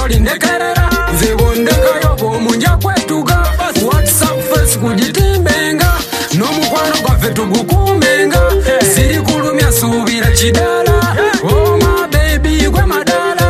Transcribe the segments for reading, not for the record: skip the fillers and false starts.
toli ndekerera nzibondeka yobo munja kwetuga WhatsApp Facebook jitimbenga n'omukwano gwaffe tugukumenga siri kulumya suubira kidala oh my baby gwe madala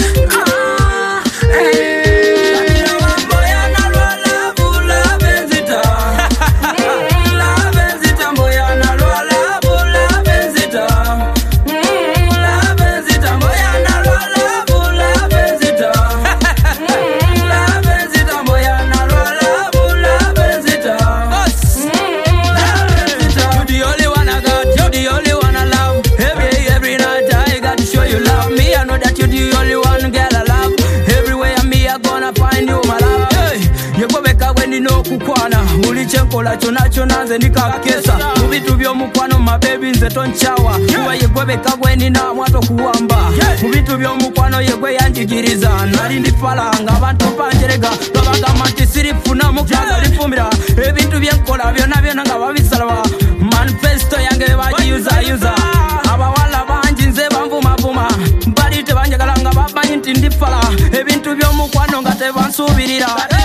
Ulichenkola chonacho nanze nikakesa Mubitu byomukwano mabebi nze tonchawa Kuwa yegwe beka gweni na mwato kuwamba Mubitu byomukwano yegwe yanjigiriza Nari ndifalanga abantu panjerega Babaga manti sirifuna mukaza lifumira Ebintu byenkola byona nga babisalawa Manifesto yange bajiuza Abawala banji nze bamvuma Mbali tebanjagala nga babanyi nti ndifala Ebintu byomukwano nga tebansubirira